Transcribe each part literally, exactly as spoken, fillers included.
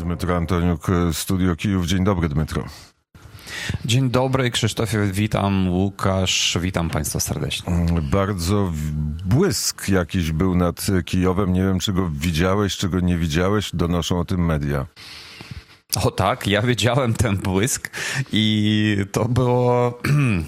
Dmytro Antoniuk, Studio Kijów. Dzień dobry, Dmytro. Dzień dobry, Krzysztofie, witam, Łukasz, witam Państwa serdecznie. Bardzo błysk jakiś był nad Kijowem. Nie wiem, czy go widziałeś, czy go nie widziałeś. Donoszą o tym media. O tak, ja widziałem ten błysk i to było...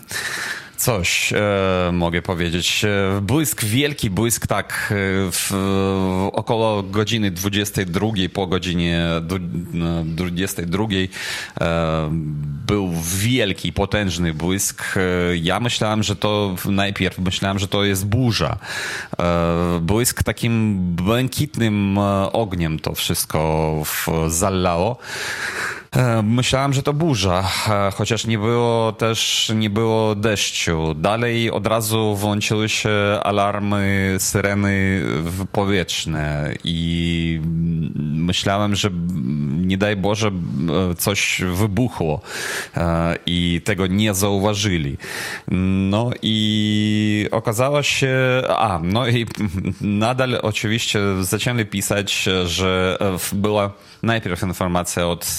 Coś e, mogę powiedzieć. Błysk, wielki błysk, tak w, w około godziny dwudziestej drugiej, po godzinie dwudziestej drugiej e, był wielki, potężny błysk. Ja myślałem, że to najpierw myślałem, że to jest burza. E, błysk takim błękitnym ogniem to wszystko w, zalało. Myślałem, że to burza, chociaż nie było też, nie było deszczu. Dalej od razu włączyły się alarmy, syreny powietrzne i myślałem, że nie daj Boże coś wybuchło i tego nie zauważyli. No i okazało się, a no i nadal oczywiście zaczęli pisać, że była najpierw informacja od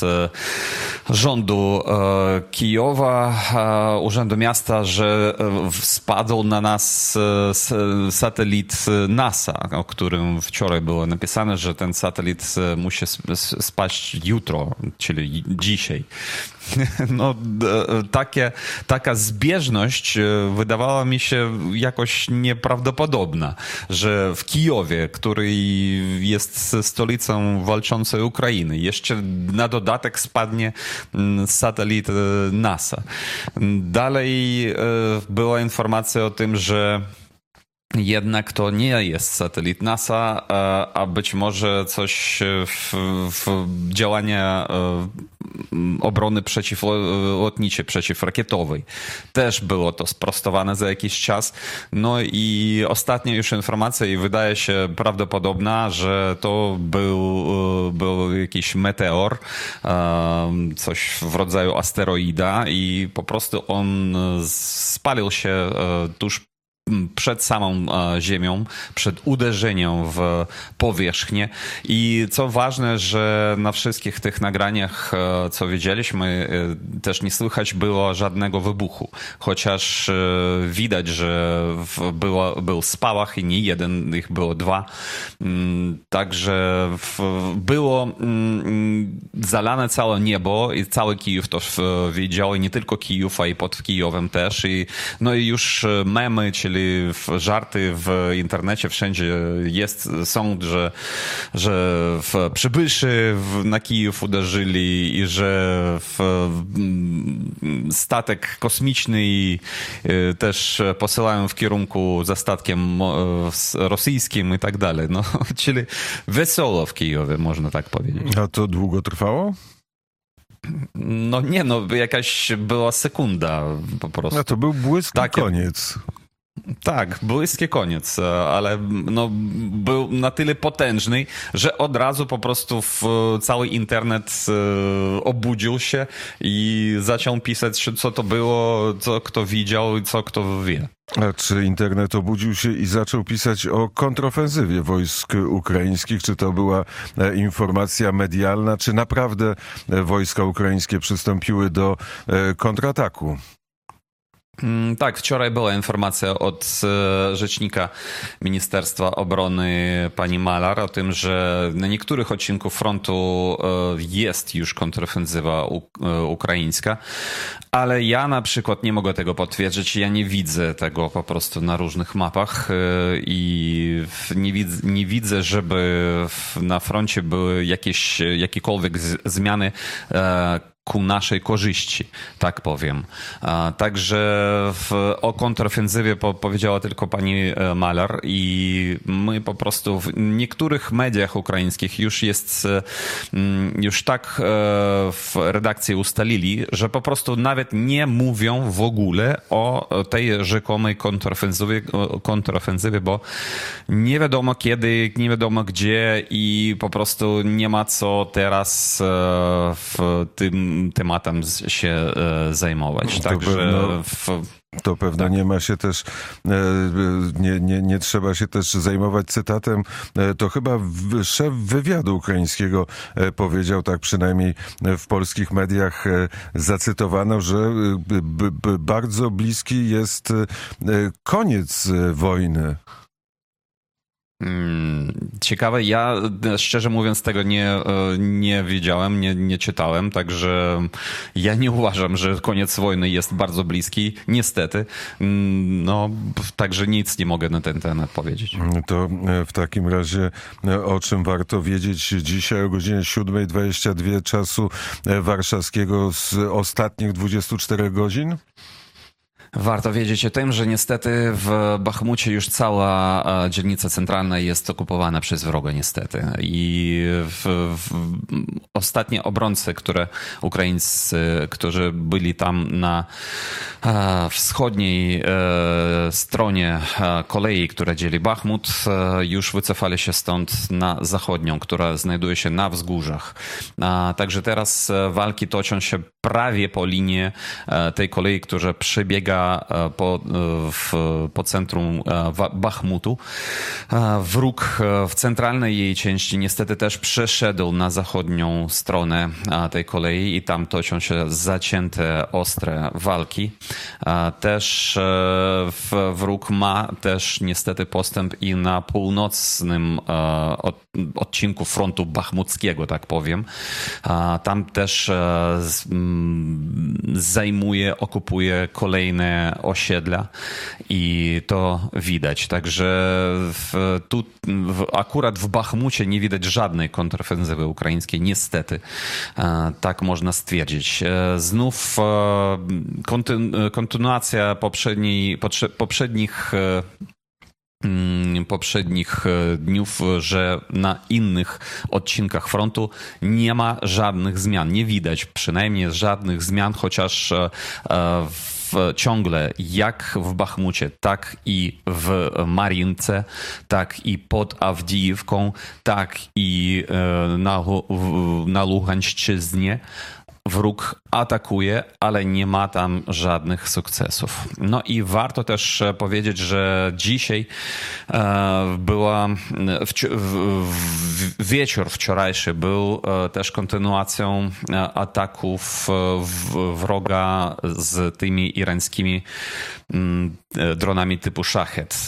rządu Kijowa, Urzędu Miasta, że spadł na nas satelit NASA, o którym wczoraj było napisane, że ten satelit musi spaść jutro, czyli dzisiaj. No, takie, taka zbieżność wydawała mi się jakoś nieprawdopodobna, że w Kijowie, który jest stolicą walczącej Ukrainy, jeszcze na dodatek spadnie satelit NASA. Dalej była informacja o tym, że jednak to nie jest satelit NASA, a być może coś w, w działania obrony przeciwlotniczej, przeciwrakietowej. Też było to sprostowane za jakiś czas. No i ostatnia już informacja i wydaje się prawdopodobna, że to był, był jakiś meteor, coś w rodzaju asteroida i po prostu on spalił się tuż przed samą ziemią, przed uderzeniem w powierzchnię i co ważne, że na wszystkich tych nagraniach, co widzieliśmy, też nie słychać było żadnego wybuchu, chociaż widać, że było, był spałach i nie jeden, ich było dwa, także było zalane całe niebo i cały Kijów to widział i nie tylko Kijów, a i pod Kijowem też i no i już memy, czyli żarty w internecie wszędzie jest, są, że, że w przybyszy na Kijów uderzyli i że w statek kosmiczny też posyłają w kierunku za statkiem rosyjskim i tak dalej. No, czyli wesoło w Kijowie, można tak powiedzieć. A to długo trwało? No nie, no jakaś była sekunda po prostu. A to był błysk i koniec. Tak, błyskie koniec, ale no, był na tyle potężny, że od razu po prostu w cały internet obudził się i zaczął pisać, co to było, co kto widział i co kto wie. A czy internet obudził się i zaczął pisać o kontrofensywie wojsk ukraińskich? Czy to była informacja medialna? Czy naprawdę wojska ukraińskie przystąpiły do kontrataku? Tak, wczoraj była informacja od rzecznika Ministerstwa Obrony pani Malar o tym, że na niektórych odcinkach frontu jest już kontrofensywa ukraińska, ale ja na przykład nie mogę tego potwierdzić. Ja nie widzę tego po prostu na różnych mapach i nie widzę, nie widzę żeby na froncie były jakieś, jakiekolwiek zmiany ku naszej korzyści, tak powiem. Także w, o kontrofensywie po, powiedziała tylko pani Malar i my po prostu w niektórych mediach ukraińskich już jest, już tak w redakcji ustalili, że po prostu nawet nie mówią w ogóle o tej rzekomej kontrofensywie, kontrofensywie, bo nie wiadomo kiedy, nie wiadomo gdzie i po prostu nie ma co teraz w tym tym tematem się zajmować. To Także pewno... w... To pewno tak. nie ma się też, nie, nie, nie trzeba się też zajmować cytatem. To chyba szef wywiadu ukraińskiego powiedział, tak przynajmniej w polskich mediach zacytowano, że b, b, bardzo bliski jest koniec wojny. Ciekawe, ja szczerze mówiąc tego nie, nie wiedziałem, nie, nie czytałem, także ja nie uważam, że koniec wojny jest bardzo bliski, niestety. No, także nic nie mogę na ten temat powiedzieć. To w takim razie o czym warto wiedzieć dzisiaj o godzinie siódma dwadzieścia dwa czasu warszawskiego z ostatnich dwudziestu czterech godzin? Warto wiedzieć o tym, że niestety w Bachmucie już cała dzielnica centralna jest okupowana przez wroga, niestety. I w, w, ostatnie obrońcy, które Ukraińcy, którzy byli tam na e, wschodniej e, stronie kolei, która dzieli Bachmut, e, już wycofali się stąd na zachodnią, która znajduje się na wzgórzach. A, także teraz walki toczą się prawie po linii e, tej kolei, która przebiega Po, w, po centrum Bachmutu. Wróg w centralnej jej części niestety też przeszedł na zachodnią stronę tej kolei i tam toczą się zacięte, ostre walki. Też wróg ma też niestety postęp i na północnym odcinku frontu bachmuckiego, tak powiem. Tam też zajmuje, okupuje kolejne osiedla i to widać. Także w, tu w, akurat w Bachmucie nie widać żadnej kontrofensywy ukraińskiej, niestety. Tak można stwierdzić. Znów kontynu, kontynuacja poprzedniej, poprzednich poprzednich dniów, że na innych odcinkach frontu nie ma żadnych zmian. Nie widać przynajmniej żadnych zmian, chociaż w ciągle jak w Bachmucie, tak i w Marince, tak i pod Awdijivką, tak i na, na Luhańszczyźnie. Wróg atakuje, ale nie ma tam żadnych sukcesów. No i warto też powiedzieć, że dzisiaj była wieczór wczorajszy był też kontynuacją ataków wroga z tymi irańskimi dronami typu Shahed.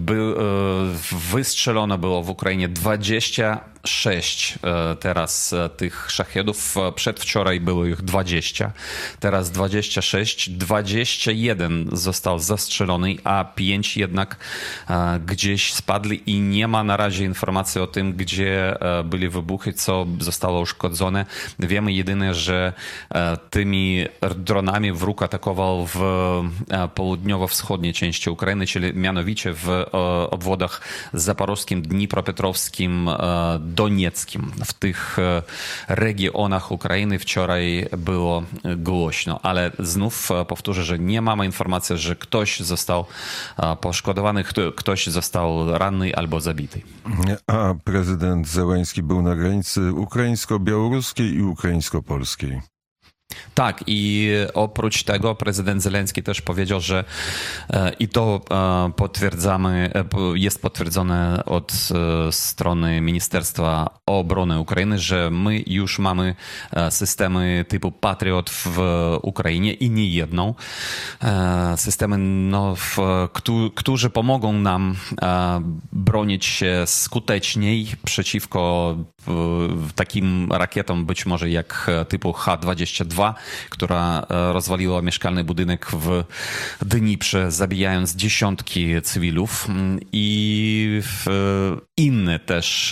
Wystrzelono było w Ukrainie dwadzieścia sześć teraz tych Shahedów. Przedwczoraj było ich dwadzieścia. Teraz dwadzieścia sześć. dwadzieścia jeden został zastrzelony, a pięć jednak gdzieś spadli i nie ma na razie informacji o tym, gdzie byli wybuchy, co zostało uszkodzone. Wiemy jedynie, że tymi dronami wróg atakował w południowo-wschodniej części Ukrainy, czyli mianowicie w obwodach zaporowskim, dnipropetrowskim, donieckim. W tych regionach Ukrainy wczoraj było głośno, ale znów powtórzę, że nie mamy informacji, że ktoś został poszkodowany, ktoś został ranny albo zabity. A prezydent Zełenski był na granicy ukraińsko-białoruskiej i ukraińsko-polskiej. Tak, i oprócz tego prezydent Zełenski też powiedział, że i to potwierdzamy, jest potwierdzone od strony Ministerstwa Obrony Ukrainy, że my już mamy systemy typu Patriot w Ukrainie i nie jedną. Systemy, no, w, którzy pomogą nam bronić się skuteczniej przeciwko takim rakietom być może jak typu H dwadzieścia dwa, która rozwaliła mieszkalny budynek w Dniprze, zabijając dziesiątki cywilów, i inne też,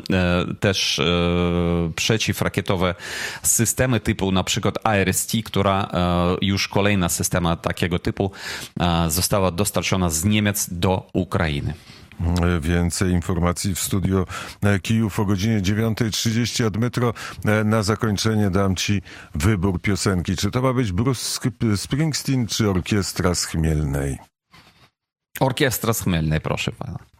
też przeciwrakietowe systemy typu na przykład A R S T, która już kolejna systema takiego typu została dostarczona z Niemiec do Ukrainy. Więcej informacji w studio Kijów o godzinie dziewiąta trzydzieści. A Dmytro, na zakończenie dam ci wybór piosenki. Czy to ma być Bruce Springsteen, czy Orkiestra z Chmielnej? Orkiestra z Chmielnej, proszę pana.